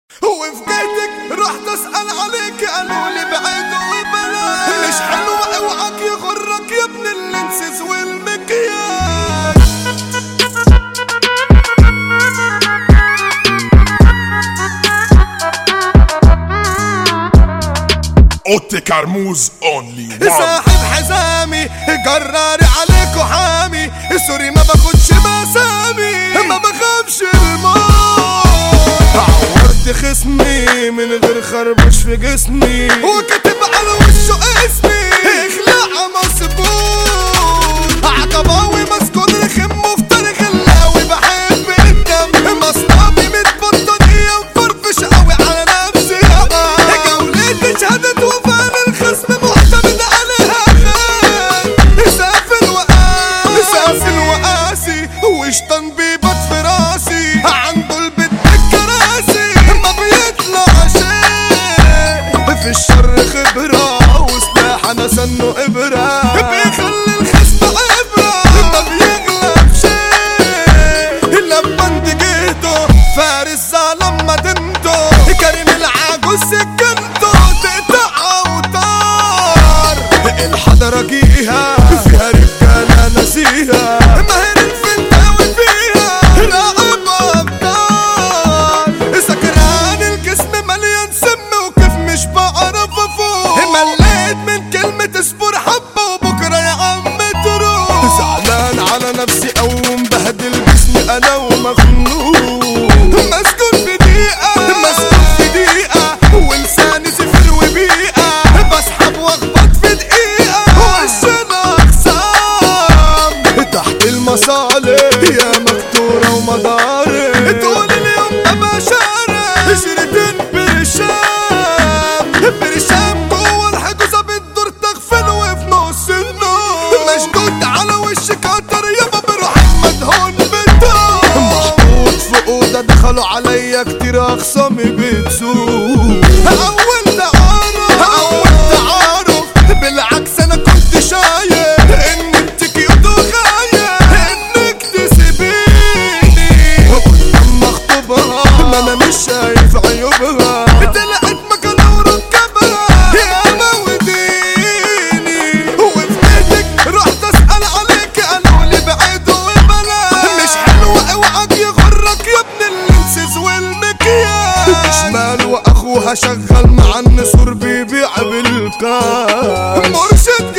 وفي بيتك رحت اسأل عليك قالوا لي بعيد وبلاش مش حلوة اوعك يغرك يا ابن اللنسز والمكياج. اوتي كرموز اونلي وان. صاحب حزامي جراري عليك وحامي سوري ما باخدش بسامي ما بخافش الموت. عورت خصمي من غير خربش في جسمي وكتب على وشه اسمي اخلع مظبوط. عقباوي مسكون رخم مفترخ اللاوي بحب الدم مصطابي متبطنية مفرفش قوي على نفسي جولتي شهادة وفاء للخصم معتمد عليها خان سافل وقاسي وشطن بيبط في راسي عنده البيت بالكراسي ما بيطلع شيء في الشر خبرة وسلاح انا سنه ابرة بيخلي الخصم عبرة ما بيغلب شيء لما انت جيته فارس ظلم مدينته كريم العجوز سكنته تقطع اوتار الحضرة جيها فيها رجالة نسيها ماهر الفناوي فيها راقب ابطال سكران الجسم مليان سم وكيف مش بعرف افوق مليت من كلمة اصبر حبة وبكرة يا عم تروح زعلان على نفسي او مبهدل جسمي انا ومخنوق مسكون في دقيقة ولساني صفر وبيئة بسحب واخبط في دقيقة وشنا اقسام تحت المصالح يا مكتورة ومضارب طول اليوم بشارة شريتين برشام جوه الحجوزة بتدور تغفل وفي نص النور مشدود على وش كتر يابا بروح مدهون بالدور محطوط في أوضة دخلوا عليا كتير أخصامي بتسوق أول تعارف بالعكس أنا كنت شايف إن انت كيوت وخايف إنك تسيبيني قدام مخطوبها ما أنا مش شايف عيوبها طلعت مكانها وركبها يا موديني وفي بيتك رحت أسأل عليك قالوا لي بعيد وبلاش مش حلوة اوعك يغرك يا ابن اللنسز والمكياج. شمال واخوها شغال مع النسور بيبيع بالكاش مرشد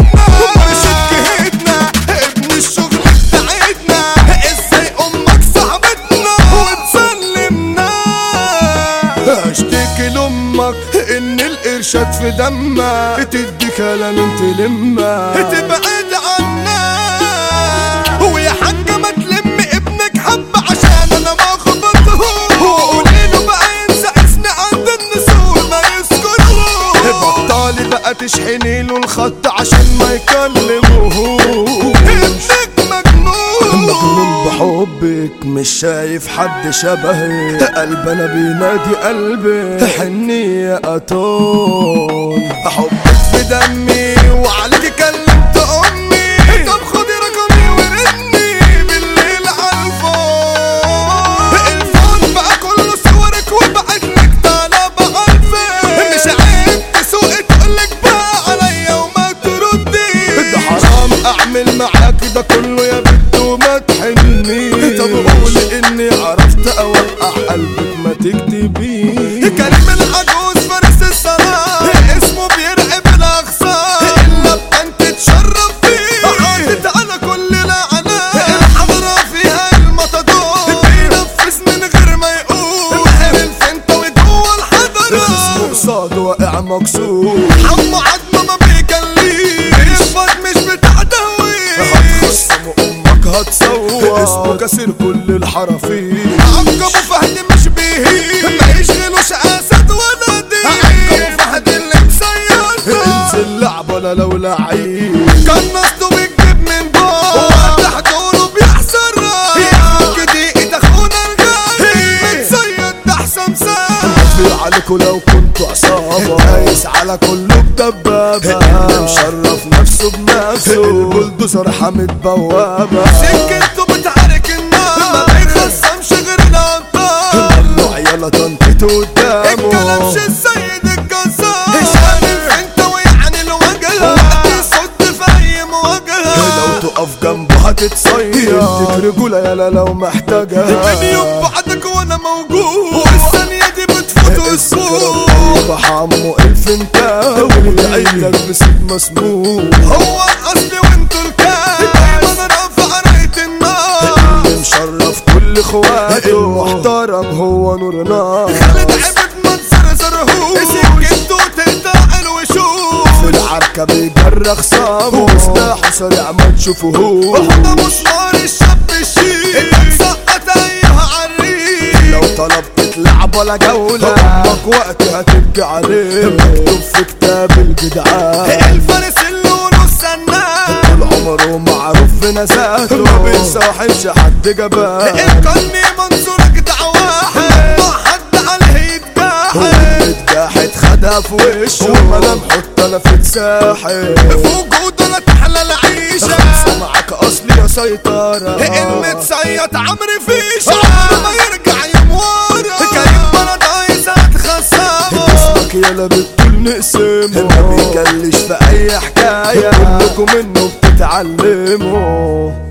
جهتنا ابن الشغل بتاعتنا ازاي امك صاحبتنا وتسلمنا اشتكي لامك ان الارشاد في دمك تدي كلام تلمك تبعد عنا ويا حاجة ما تلم ابنك حبة عشان انا ما خبرته وقولي له بقى ينسى اسمي عند النسور ما يسكتوا بطالي بقى تشحني له الخط عشان ما يكلموهوش ابنك مجنون بحبك مش شايف حد شبهي قلب انا بينادي قلبي حني يا قطون حبك في دمي وعليكي كلمت امي طب خدي رقمي ورني بالليل الفون بقى كله صورك وبعتلك طلب عالفين مش عيب تسوقي تقولك بقى عليا وما تردي ده حرام اعمل معاك ده كله يا بنت وما تحني طب قولي اني عرفت اوقع قلبك ما تكتبيه كريم العجوز فارس السلام اسمه بيرعب الاغصان اللبة انت تشرف فيه حاطط على كل لعنات الحضرة فيها المطادور بينفذ من غير ما يقول ماهر الفنتاوي جوه الحضرة اسمه قصاد واقع مكسور حمو عدمة ما بيجليش يفض مش بتاع تهويش هتخصم امك هتصور اسمه كسر كل الحرافيش عقبه فهد مش بيهيش ما يشغلوش اسد ولا دين عقبه فهد اللي مسيطر انزل لعب ولا لو لعيب كان نصده بيكتب من جوه وقت حضوره بيحصر يا كده اخونا الغالي متصيد ده احسن سام في عليكوا لو كنتوا عصابة دايس على كله بدبابة مشرف نفسه بنفسه البلدوزر حامد بوابة سكنته بتحرك النار ما بيخصمش غير الانطار ممنوع يلا طنطي قدامه الكلامش السيد الجزار شامل انت ويعني الوجه تصد في اي مواجهة لو تقف جنبه هتتصير يديك رجولة يالا لو محتاجها من يوم بعدك وانا موجود والثانية دي بتفوت اسبوع بحمو الفنتاوي وتعيلك بسيد مسموع هو الاصل وانتوا الكام دايما رافع راية النار اللي مشرف كل اخواته المحترم هو نورنا خالد عبد منصر زرهوش سكته تقطع الوشوش في العركة بيجرى خصامه سلاحه سريع ما تشوفوهوش وحده مسمار الشاب الشيك اللي مسقط ايها عريق لو طلبت تلعب ولا جولة امك وقت هتبكي عليه مكتوب في كتاب الجدعان الفارس اللي له السنان طول عمره معروف بنزاهته ما بيصاحبش حد جبان القني منصورك دعواحد ما حد عليه يتجاحد اتجاحد خدها في وشه وملامحه اتلفت ساحل في وجوده لا تحلى العيشة خمسة معاك اصلي يا سيطرة المتصيط عمرو فيشة عمره ما يرجع يوم ورا كريم بارادايس هتخسره اسمك يالا بالطول نقسمه ما بيجلش في اي حكاية كلكم منه بتتعلموا